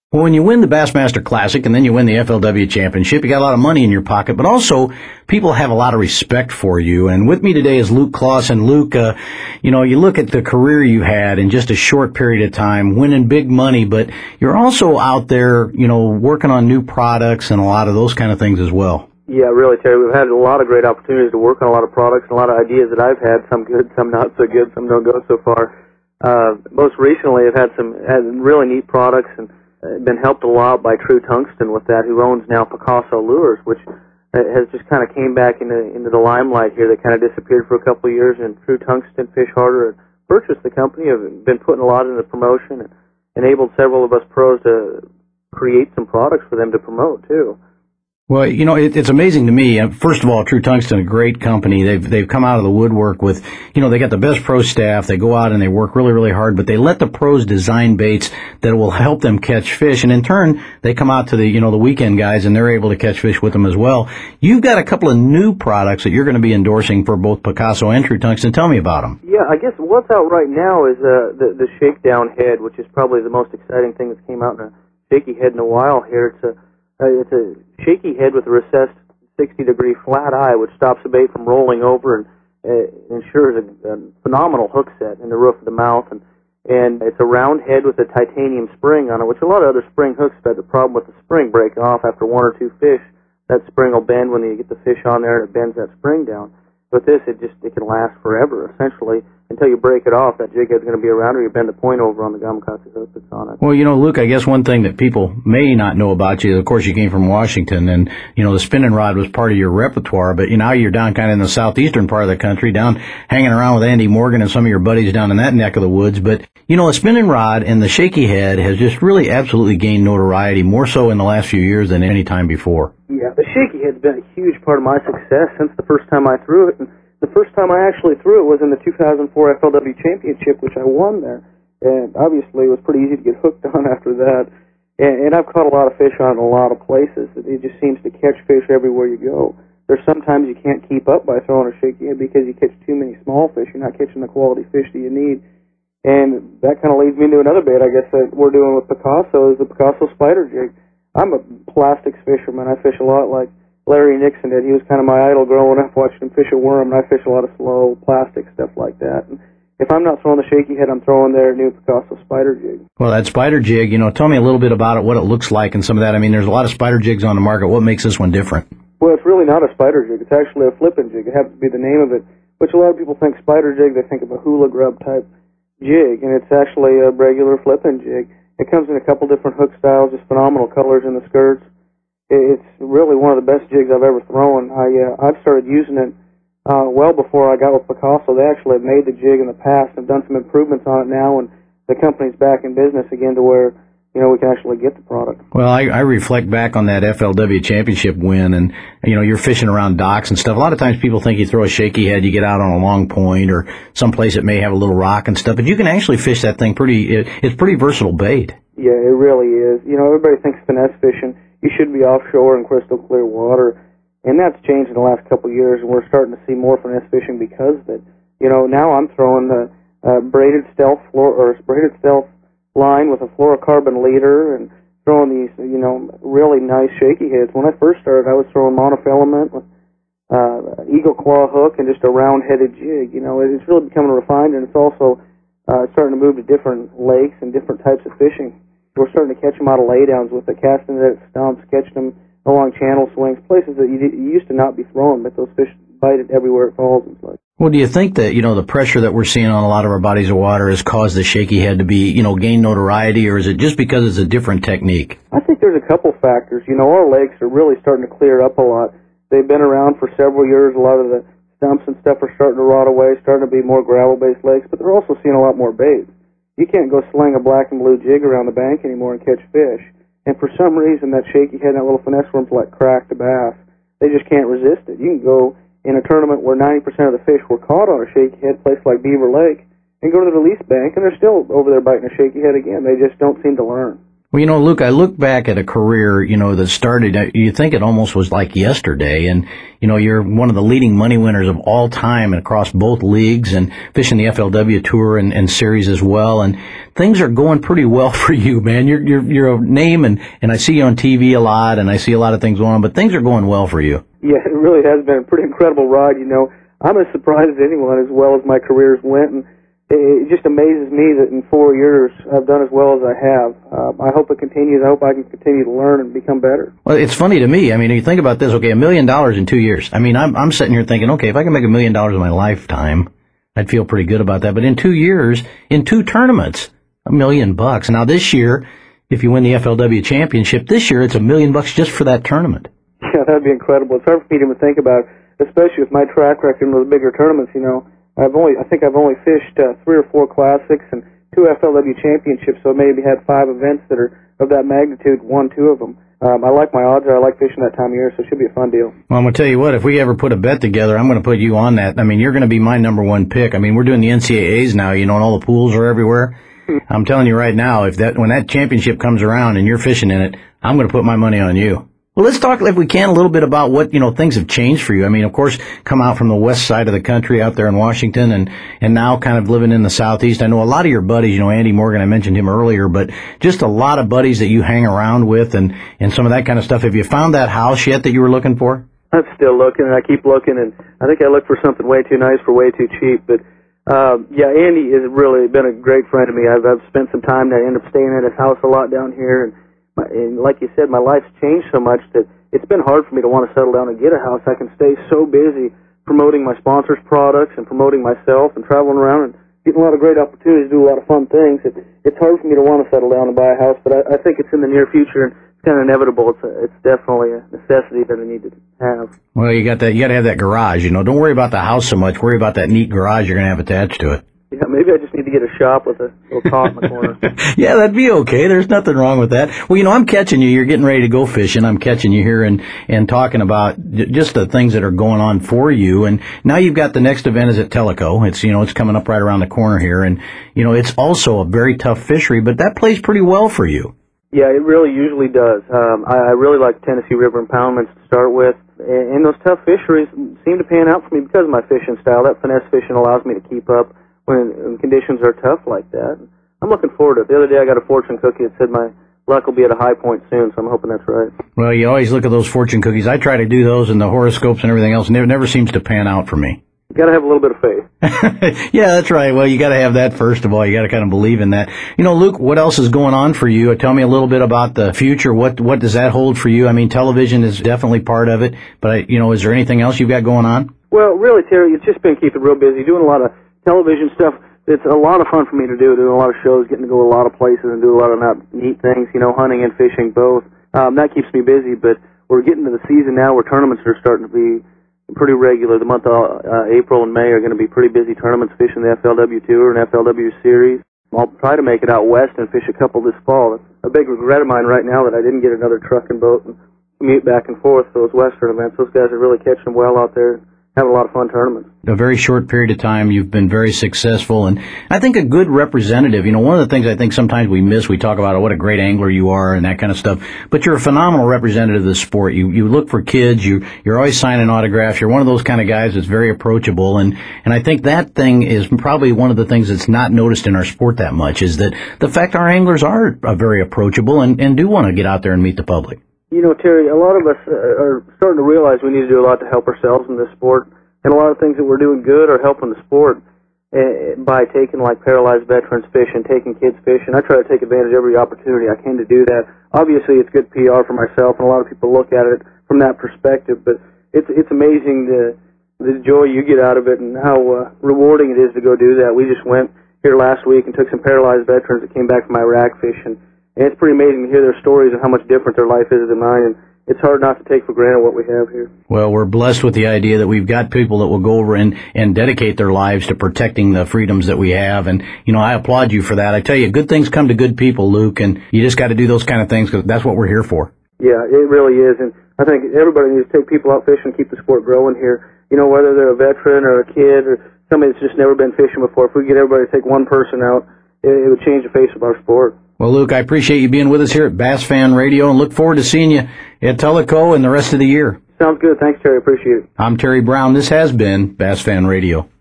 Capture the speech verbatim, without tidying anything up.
Well, when you win the Bassmaster Classic and then you win the F L W Championship, you got a lot of money in your pocket, but also people have a lot of respect for you. And with me today is Luke Clausen. Luke, uh, you know, you look at the career you had in just a short period of time, winning big money, but you're also out there, you know, working on new products and a lot of those kind of things as well. Yeah, really, Terry. We've had a lot of great opportunities to work on a lot of products and a lot of ideas that I've had, some good, some not so good, some don't go so far. Uh, most recently, I've had some had really neat products and uh, been helped a lot by True Tungsten with that, who owns now Picasso Lures, which has just kind of came back into into the limelight here. They kind of disappeared for a couple of years, and True Tungsten, Fish Harder, and purchased the company, have been putting a lot into promotion and enabled several of us pros to create some products for them to promote, too. Well, you know, it, it's amazing to me. First of all, True Tungsten, a great company. They've they've come out of the woodwork with, you know, they got the best pro staff. They go out and they work really, really hard, but they let the pros design baits that will help them catch fish. And in turn, they come out to the, you know, the weekend guys and they're able to catch fish with them as well. You've got a couple of new products that you're going to be endorsing for both Picasso and True Tungsten. Tell me about them. Yeah, I guess what's out right now is uh, the the Shakedown Head, which is probably the most exciting thing that's came out in a shaky head in a while here. It's a Uh, it's a shaky head with a recessed sixty degree flat eye, which stops the bait from rolling over and uh, ensures a, a phenomenal hook set in the roof of the mouth. And, and it's a round head with a titanium spring on it, which a lot of other spring hooks have had the problem with the spring breaking off after one or two fish. That spring will bend when you get the fish on there, and it bends that spring down. With this, it just it can last forever, essentially, until you break it off. That jig head's going to be around, or you bend the point over on the gamakatsu hook that's on it. Well, you know, Luke, I guess one thing that people may not know about you, of course, you came from Washington, and, you know, the spinning rod was part of your repertoire, but, you know, now you're down kind of in the southeastern part of the country, down hanging around with Andy Morgan and some of your buddies down in that neck of the woods. But, you know, a spinning rod and the shaky head has just really absolutely gained notoriety, more so in the last few years than any time before. Yeah, the shaky head's been a huge part of my success since the first time I threw it. And the first time I actually threw it was in the two thousand four F L W Championship, which I won there. And obviously it was pretty easy to get hooked on after that. And, and I've caught a lot of fish on it in a lot of places. It just seems to catch fish everywhere you go. There's sometimes you can't keep up by throwing a shaky head because you catch too many small fish. You're not catching the quality fish that you need. And that kind of leads me into another bait, I guess, that we're doing with Picasso is the Picasso spider jig. I'm a plastics fisherman. I fish a lot like Larry Nixon did. He was kind of my idol growing up, watching him fish a worm, and I fish a lot of slow plastic stuff like that. And if I'm not throwing the shaky head, I'm throwing their new Picasso spider jig. Well, that spider jig, you know, tell me a little bit about it, what it looks like and some of that. I mean, there's a lot of spider jigs on the market. What makes this one different? Well, it's really not a spider jig. It's actually a flipping jig. It happens to be the name of it, which a lot of people think spider jig. They think of a hula grub type jig, and it's actually a regular flipping jig. It comes in a couple different hook styles, just phenomenal colors in the skirts. It's really one of the best jigs I've ever thrown. I, uh, I've started using it uh, well before I got with Picasso. They actually have made the jig in the past and done some improvements on it now, and the company's back in business again to where, you know, we can actually get the product. Well, I, I reflect back on that F L W championship win, and, you know, you're fishing around docks and stuff. A lot of times people think you throw a shaky head, you get out on a long point or someplace that may have a little rock and stuff, but you can actually fish that thing pretty, it, it's pretty versatile bait. Yeah, it really is. You know, everybody thinks finesse fishing, you should be offshore in crystal clear water, and that's changed in the last couple of years, and we're starting to see more finesse fishing because of it. You know, now I'm throwing the uh, braided stealth floor or braided stealth line with a fluorocarbon leader and throwing these, you know, really nice shaky heads. When I first started, I was throwing monofilament with uh, eagle claw hook and just a round-headed jig. You know, it's really becoming refined, and it's also uh, starting to move to different lakes and different types of fishing. We're starting to catch them out of laydowns with the casting net stumps, catching them along channel swings, places that you, you used to not be throwing, but those fish bite it everywhere it falls and such. Well, do you think that, you know, the pressure that we're seeing on a lot of our bodies of water has caused the shaky head to be, you know, gain notoriety, or is it just because it's a different technique? I think there's a couple factors. You know, our lakes are really starting to clear up a lot. They've been around for several years. A lot of the stumps and stuff are starting to rot away, starting to be more gravel-based lakes, but they're also seeing a lot more baits. You can't go sling a black and blue jig around the bank anymore and catch fish. And for some reason, that shaky head and that little finesse worm's like crack to bass. They just can't resist it. You can go in a tournament where ninety percent of the fish were caught on a shaky head, place like Beaver Lake, and go to the release bank, and they're still over there biting a shaky head again. They just don't seem to learn. Well, you know, Luke, I look back at a career, you know, that started, you think it almost was like yesterday. And, you know, you're one of the leading money winners of all time across both leagues and fishing the F L W Tour and, and series as well. And things are going pretty well for you, man. You're, you're, you're a name, and, and I see you on T V a lot, and I see a lot of things going on, but things are going well for you. Yeah, it really has been a pretty incredible ride, you know. I'm as surprised as anyone as well as my careers went, and it just amazes me that in four years I've done as well as I have. Uh, I hope it continues. I hope I can continue to learn and become better. Well, it's funny to me. I mean, you think about this, okay, a million dollars in two years. I mean, I'm, I'm sitting here thinking, okay, if I can make a million dollars in my lifetime, I'd feel pretty good about that. But in two years, in two tournaments, a million bucks. Now this year, if you win the F L W championship, this year it's a million bucks just for that tournament. Yeah, that'd be incredible. It's hard for me to even think about, especially with my track record in those bigger tournaments, you know. I've only, I think I've only fished uh, three or four classics and two F L W championships, so maybe had five events that are of that magnitude, won two of them. Um, I like my odds. I like fishing that time of year, so it should be a fun deal. Well, I'm going to tell you what, if we ever put a bet together, I'm going to put you on that. I mean, you're going to be my number one pick. I mean, we're doing the N C A As now, you know, and all the pools are everywhere. I'm telling you right now, if that, when that championship comes around and you're fishing in it, I'm going to put my money on you. Well, let's talk, if we can, a little bit about what, you know, things have changed for you. I mean, of course, come out from the west side of the country out there in Washington and, and now kind of living in the southeast. I know a lot of your buddies, you know, Andy Morgan, I mentioned him earlier, but just a lot of buddies that you hang around with and, and some of that kind of stuff. Have you found that house yet that you were looking for? I'm still looking, and I keep looking, and I think I look for something way too nice for way too cheap. But, um, yeah, Andy has really been a great friend to me. I've, I've spent some time there. I end up staying at his house a lot down here, and, my, and like you said, my life's changed so much that it's been hard for me to want to settle down and get a house. I can stay so busy promoting my sponsors' products and promoting myself and traveling around and getting a lot of great opportunities to do a lot of fun things. It, it's hard for me to want to settle down and buy a house, but I, I think it's in the near future, and it's kind of inevitable. It's a, it's definitely a necessity that I need to have. Well, you got that. You got to have that garage. You know, don't worry about the house so much. Worry about that neat garage you're going to have attached to it. Yeah, maybe I just need to get a shop with a little cot in the corner. Yeah, that'd be okay. There's nothing wrong with that. Well, you know, I'm catching you. You're getting ready to go fishing. I'm catching you here and, and talking about just the things that are going on for you. And now you've got the next event is at Tellico. It's, you know, it's coming up right around the corner here. And, you know, it's also a very tough fishery, but that plays pretty well for you. Yeah, it really usually does. Um, I, I really like Tennessee River impoundments to start with. And, and those tough fisheries seem to pan out for me because of my fishing style. That finesse fishing allows me to keep up when, when conditions are tough like that. I'm looking forward to it. The other day I got a fortune cookie that said my luck will be at a high point soon, so I'm hoping that's right. Well, you always look at those fortune cookies. I try to do those and the horoscopes and everything else, and it never seems to pan out for me. You got to have a little bit of faith. Yeah, that's right. Well, you got to have that first of all. You got to kind of believe in that. You know, Luke, what else is going on for you? Tell me a little bit about the future. What what does that hold for you? I mean, television is definitely part of it, but I, you know, is there anything else you've got going on? Well, really, Terry, it's just been keeping real busy, doing a lot of television stuff. It's a lot of fun for me to do, doing a lot of shows, getting to go a lot of places and do a lot of neat things, you know, hunting and fishing both. Um, that keeps me busy, but we're getting to the season now where tournaments are starting to be pretty regular. The month of uh, April and May are going to be pretty busy tournaments, fishing the F L W Tour and F L W Series. I'll try to make it out west and fish a couple this fall. It's a big regret of mine right now that I didn't get another truck and boat and commute back and forth for those western events. Those guys are really catching them well out there. Having a lot of fun tournaments. A very short period of time, you've been very successful, and I think a good representative. You know, one of the things I think sometimes we miss, we talk about what a great angler you are and that kind of stuff, but you're a phenomenal representative of the sport. You you look for kids, you, you're always signing autographs, you're one of those kind of guys that's very approachable, and, and I think that thing is probably one of the things that's not noticed in our sport that much, is that the fact our anglers are uh, very approachable and, and do want to get out there and meet the public. You know, Terry, a lot of us are starting to realize we need to do a lot to help ourselves in this sport, and a lot of things that we're doing good are helping the sport uh, by taking, like, paralyzed veterans fishing, taking kids fishing. I try to take advantage of every opportunity I can to do that. Obviously, it's good P R for myself, and a lot of people look at it from that perspective, but it's it's amazing the, the joy you get out of it and how uh, rewarding it is to go do that. We just went here last week and took some paralyzed veterans that came back from Iraq fishing. And it's pretty amazing to hear their stories and how much different their life is than mine. And it's hard not to take for granted what we have here. Well, we're blessed with the idea that we've got people that will go over and, and dedicate their lives to protecting the freedoms that we have. And, you know, I applaud you for that. I tell you, good things come to good people, Luke, and you just got to do those kind of things because that's what we're here for. Yeah, it really is. And I think everybody needs to take people out fishing and keep the sport growing here. You know, whether they're a veteran or a kid or somebody that's just never been fishing before, if we get everybody to take one person out, it, it would change the face of our sport. Well, Luke, I appreciate you being with us here at Bass Fan Radio and look forward to seeing you at Tellico and the rest of the year. Sounds good. Thanks, Terry. Appreciate it. I'm Terry Brown. This has been Bass Fan Radio.